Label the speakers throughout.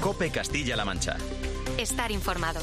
Speaker 1: COPE Castilla-La Mancha.
Speaker 2: Estar informado.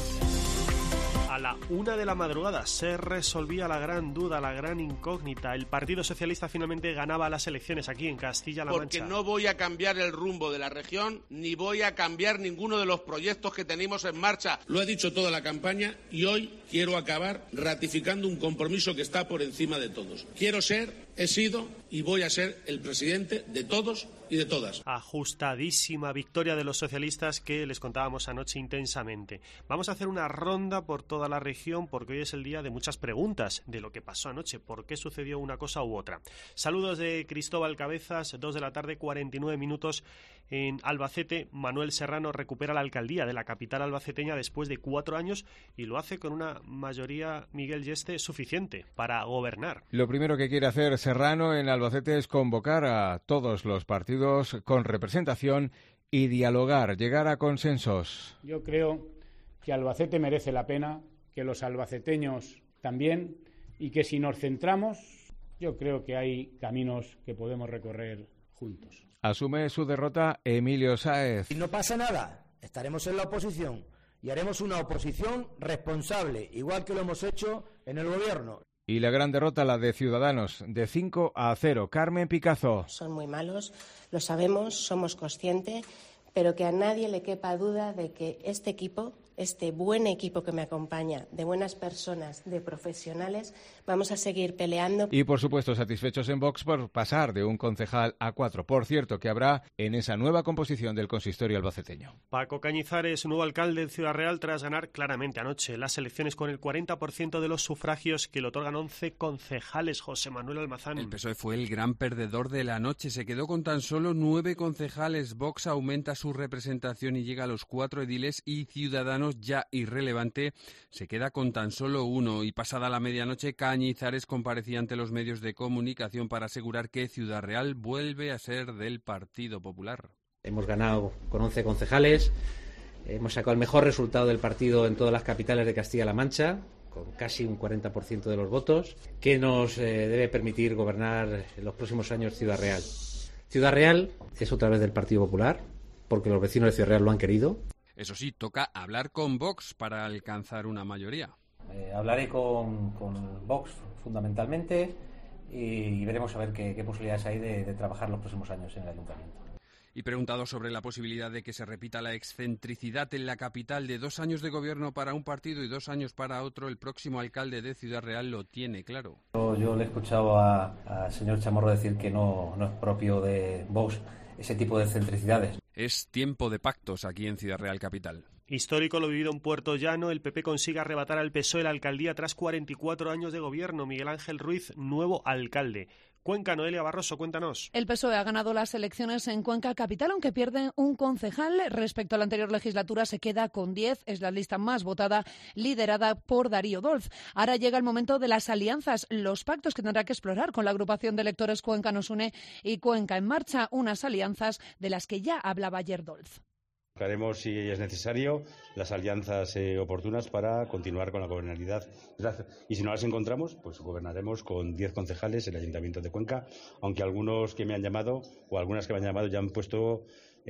Speaker 3: A la 1 de la madrugada se resolvía la gran duda, la gran incógnita. El Partido Socialista finalmente ganaba las elecciones aquí en Castilla-La Mancha.
Speaker 4: Porque no voy a cambiar el rumbo de la región, ni voy a cambiar ninguno de los proyectos que tenemos en marcha. Lo he dicho toda la campaña y hoy quiero acabar ratificando un compromiso que está por encima de todos. Quiero ser, he sido y voy a ser el presidente de todos y de todas.
Speaker 3: Ajustadísima victoria de los socialistas que les contábamos anoche intensamente. Vamos a hacer una ronda por toda la región porque hoy es el día de muchas preguntas de lo que pasó anoche, por qué sucedió una cosa u otra. Saludos de Cristóbal Cabezas, 2 de la tarde, 49 minutos en Albacete. Manuel Serrano recupera la alcaldía de la capital albaceteña después de 4 años y lo hace con una mayoría, Miguel Yeste, suficiente para gobernar.
Speaker 5: Lo primero que quiere hacer Serrano en Albacete es convocar a todos los partidos con representación y dialogar, llegar a consensos.
Speaker 6: Yo creo que Albacete merece la pena, que los albaceteños también, y que si nos centramos, yo creo que hay caminos que podemos recorrer juntos.
Speaker 5: Asume su derrota Emilio Sáez.
Speaker 7: Y no pasa nada, estaremos en la oposición y haremos una oposición responsable, igual que lo hemos hecho en el gobierno.
Speaker 5: Y la gran derrota, la de Ciudadanos, de 5-0. Carmen Picazo.
Speaker 8: Son muy malos, lo sabemos, somos conscientes, pero que a nadie le quepa duda de que este equipo, este buen equipo que me acompaña, de buenas personas, de profesionales, vamos a seguir peleando.
Speaker 5: Y por supuesto satisfechos en Vox por pasar de un concejal a 4. Por cierto, que habrá en esa nueva composición del consistorio albaceteño.
Speaker 3: Paco Cañizares, nuevo alcalde de Ciudad Real, tras ganar claramente anoche las elecciones con el 40% de los sufragios que le otorgan 11 concejales. José Manuel Almazán.
Speaker 9: El PSOE fue el gran perdedor de la noche. Se quedó con tan solo 9 concejales. Vox aumenta su representación y llega a los 4 ediles, y Ciudadanos, ya irrelevante, se queda con tan solo 1. Y pasada la medianoche, Cañizares comparecía ante los medios de comunicación para asegurar que Ciudad Real vuelve a ser del Partido Popular.
Speaker 10: Hemos ganado con 11 concejales, hemos sacado el mejor resultado del partido en todas las capitales de Castilla-La Mancha, con casi un 40% de los votos, que nos debe permitir gobernar en los próximos años Ciudad Real. Ciudad Real es otra vez del Partido Popular, porque los vecinos de Ciudad Real lo han querido.
Speaker 9: Eso sí, toca hablar con Vox para alcanzar una mayoría.
Speaker 10: Hablaré con Vox fundamentalmente y veremos a ver qué posibilidades hay de trabajar los próximos años en el ayuntamiento.
Speaker 9: Y preguntado sobre la posibilidad de que se repita la excentricidad en la capital de 2 años de gobierno para un partido y 2 años para otro, el próximo alcalde de Ciudad Real lo tiene claro.
Speaker 10: Yo le he escuchado al señor Chamorro decir que no es propio de Vox ese tipo de excentricidades.
Speaker 9: Es tiempo de pactos aquí en Ciudad Real Capital.
Speaker 3: Histórico lo vivido en Puerto Llano. El PP consigue arrebatar al PSOE la alcaldía tras 44 años de gobierno. Miguel Ángel Ruiz, nuevo alcalde. Cuenca, Noelia Barroso, cuéntanos.
Speaker 11: El PSOE ha ganado las elecciones en Cuenca Capital, aunque pierde un concejal. Respecto a la anterior legislatura, se queda con 10. Es la lista más votada, liderada por Darío Dolz. Ahora llega el momento de las alianzas, los pactos que tendrá que explorar con la agrupación de electores Cuenca Nos Une y Cuenca en Marcha, unas alianzas de las que ya hablaba ayer Dolz.
Speaker 12: Buscaremos, si es necesario, las alianzas oportunas para continuar con la gobernabilidad. Y si no las encontramos, pues gobernaremos con 10 concejales el Ayuntamiento de Cuenca, aunque algunos que me han llamado, o algunas que me han llamado, ya han puesto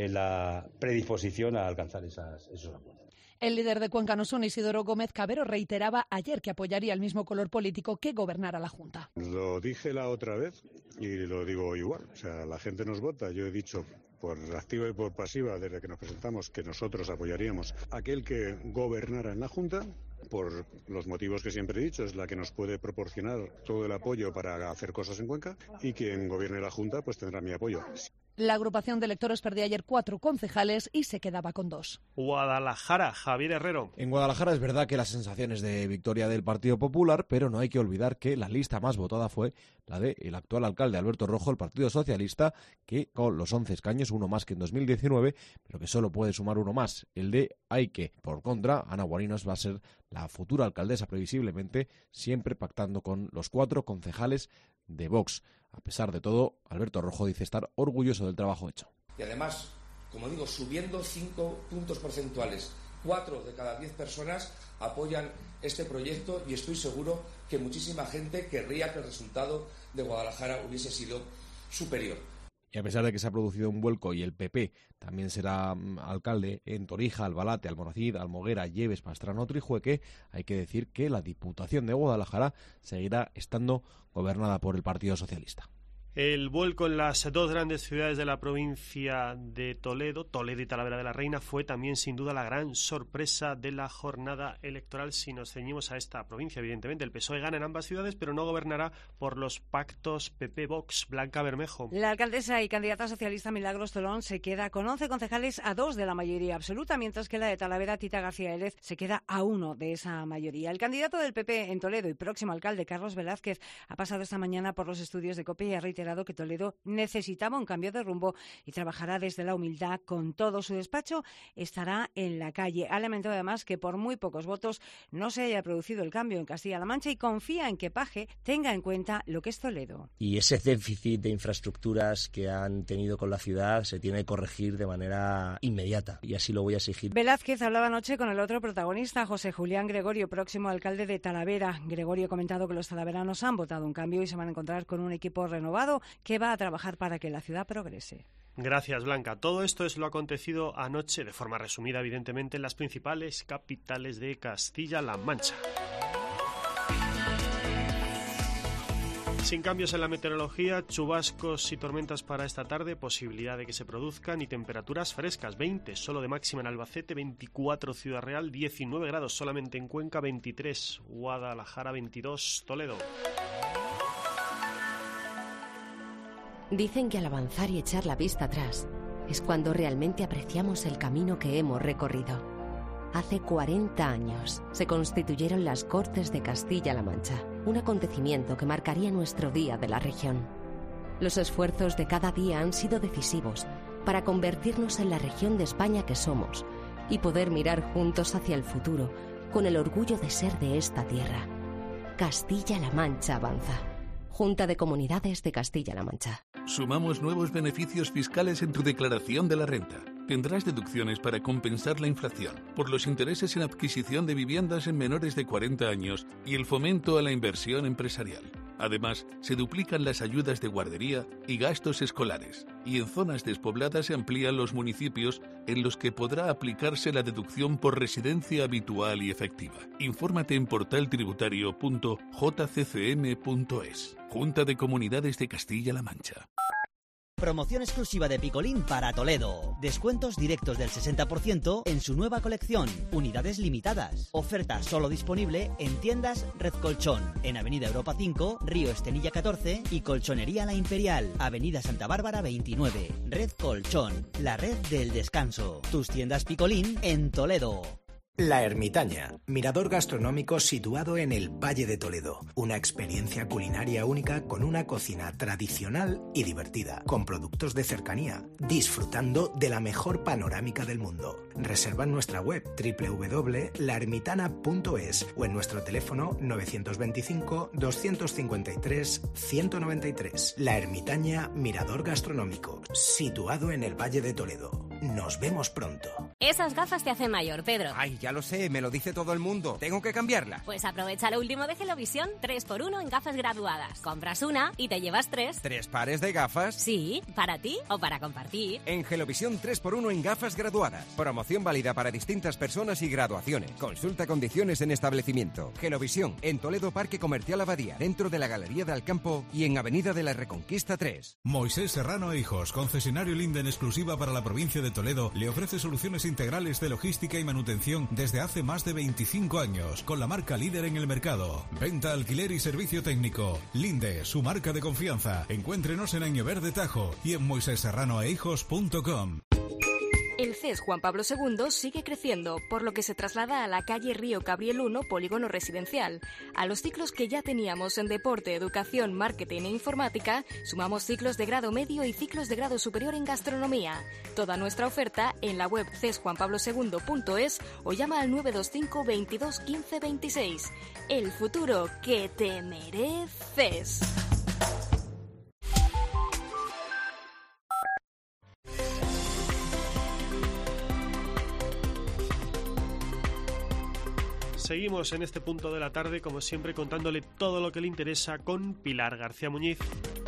Speaker 12: la predisposición a alcanzar esos acuerdos.
Speaker 11: El líder de Cuenca Nos Une, Isidoro Gómez Cabero, reiteraba ayer que apoyaría el mismo color político que gobernara la Junta.
Speaker 13: Lo dije la otra vez y lo digo igual. O sea, la gente nos vota. Yo he dicho por activa y por pasiva, desde que nos presentamos, que nosotros apoyaríamos a aquel que gobernara en la Junta, por los motivos que siempre he dicho, es la que nos puede proporcionar todo el apoyo para hacer cosas en Cuenca, y quien gobierne la Junta pues tendrá mi apoyo.
Speaker 11: La agrupación de electores perdía ayer 4 concejales y se quedaba con 2.
Speaker 3: Guadalajara, Javier Herrero.
Speaker 14: En Guadalajara es verdad que la sensación es de victoria del Partido Popular, pero no hay que olvidar que la lista más votada fue la del actual alcalde Alberto Rojo, el Partido Socialista, que con los 11 escaños, uno más que en 2019, pero que solo puede sumar uno más, el de Aike. Por contra, Ana Guarinos va a ser la futura alcaldesa previsiblemente, siempre pactando con los 4 concejales de Vox. A pesar de todo, Alberto Rojo dice estar orgulloso del trabajo hecho.
Speaker 15: Y además, como digo, subiendo 5 puntos porcentuales, 4 de cada 10 personas apoyan este proyecto y estoy seguro que muchísima gente querría que el resultado de Guadalajara hubiese sido superior.
Speaker 14: Y a pesar de que se ha producido un vuelco y el PP también será alcalde en Torija, Albalate, Almonacid, Almoguera, Lleves, Pastrana o Trijueque, hay que decir que la Diputación de Guadalajara seguirá estando gobernada por el Partido Socialista.
Speaker 3: El vuelco en las dos grandes ciudades de la provincia de Toledo y Talavera de la Reina, fue también sin duda la gran sorpresa de la jornada electoral. Si nos ceñimos a esta provincia, evidentemente el PSOE gana en ambas ciudades, pero no gobernará por los pactos PP-Vox. Blanca Bermejo.
Speaker 1: La alcaldesa y candidata socialista Milagros Tolón se queda con 11 concejales a 2 de la mayoría absoluta, mientras que la de Talavera, Tita García Élez, se queda a 1 de esa mayoría. El candidato del PP en Toledo y próximo alcalde, Carlos Velázquez, ha pasado esta mañana por los estudios de COPE y ha reiterado que Toledo necesitaba un cambio de rumbo y trabajará desde la humildad. Con todo su despacho estará en la calle. Ha lamentado además que por muy pocos votos no se haya producido el cambio en Castilla-La Mancha y confía en que Paje tenga en cuenta lo que es Toledo.
Speaker 2: Y ese déficit de infraestructuras que han tenido con la ciudad se tiene que corregir de manera inmediata y así lo voy a exigir.
Speaker 1: Velázquez hablaba anoche con el otro protagonista, José Julián Gregorio, próximo alcalde de Talavera. Gregorio ha comentado que los talaveranos han votado un cambio y se van a encontrar con un equipo renovado que va a trabajar para que la ciudad progrese.
Speaker 3: Gracias, Blanca. Todo esto es lo acontecido anoche, de forma resumida, evidentemente, en las principales capitales de Castilla-La Mancha. Sin cambios en la meteorología, chubascos y tormentas para esta tarde, posibilidad de que se produzcan, y temperaturas frescas, 20 solo de máxima en Albacete, 24 Ciudad Real, 19 grados solamente en Cuenca, 23 Guadalajara, 22 Toledo.
Speaker 16: Dicen que al avanzar y echar la vista atrás es cuando realmente apreciamos el camino que hemos recorrido. Hace 40 años se constituyeron las Cortes de Castilla-La Mancha, un acontecimiento que marcaría nuestro día de la región. Los esfuerzos de cada día han sido decisivos para convertirnos en la región de España que somos y poder mirar juntos hacia el futuro con el orgullo de ser de esta tierra. Castilla-La Mancha avanza. Junta de Comunidades de Castilla-La Mancha.
Speaker 17: Sumamos nuevos beneficios fiscales en tu declaración de la renta. Tendrás deducciones para compensar la inflación, por los intereses en adquisición de viviendas en menores de 40 años y el fomento a la inversión empresarial. Además, se duplican las ayudas de guardería y gastos escolares, y en zonas despobladas se amplían los municipios en los que podrá aplicarse la deducción por residencia habitual y efectiva. Infórmate en portaltributario.jccm.es. Junta de Comunidades de Castilla-La Mancha.
Speaker 18: Promoción exclusiva de Picolín para Toledo. Descuentos directos del 60% en su nueva colección. Unidades limitadas. Oferta solo disponible en tiendas Red Colchón. En Avenida Europa 5, Río Estenilla 14 y Colchonería La Imperial. Avenida Santa Bárbara 29. Red Colchón. La red del descanso. Tus tiendas Picolín en Toledo.
Speaker 19: La Ermitaña, mirador gastronómico situado en el Valle de Toledo. Una experiencia culinaria única con una cocina tradicional y divertida, con productos de cercanía, disfrutando de la mejor panorámica del mundo. Reserva en nuestra web www.laermitana.es o en nuestro teléfono 925-253-193. La Ermitaña, mirador gastronómico, situado en el Valle de Toledo. Nos vemos pronto.
Speaker 20: Esas gafas te hacen mayor, Pedro.
Speaker 21: Ay, ya lo sé, me lo dice todo el mundo. ¿Tengo que cambiarla?
Speaker 20: Pues aprovecha lo último de Gelovisión, 3x1 en gafas graduadas. Compras una y te llevas 3.
Speaker 21: ¿3 pares de gafas?
Speaker 20: Sí, para ti o para compartir.
Speaker 21: En Gelovisión 3x1 en gafas graduadas. Promoción válida para distintas personas y graduaciones. Consulta condiciones en establecimiento. Gelovisión, en Toledo Parque Comercial Abadía, dentro de la Galería de Alcampo y en Avenida de la Reconquista 3.
Speaker 22: Moisés Serrano e Hijos, concesionario Linde en exclusiva para la provincia de Toledo, le ofrece soluciones integrales de logística y manutención desde hace más de 25 años, con la marca líder en el mercado. Venta, alquiler y servicio técnico. Linde, su marca de confianza. Encuéntrenos en Año Verde Tajo y en moisésserranoehijos.com.
Speaker 23: El CES Juan Pablo II sigue creciendo, por lo que se traslada a la calle Río Cabriel 1, polígono residencial. A los ciclos que ya teníamos en deporte, educación, marketing e informática, sumamos ciclos de grado medio y ciclos de grado superior en gastronomía. Toda nuestra oferta en la web cesjuanpablosegundo.es o llama al 925 22 15 26. El futuro que te mereces.
Speaker 3: Seguimos en este punto de la tarde, como siempre, contándole todo lo que le interesa con Pilar García Muñiz.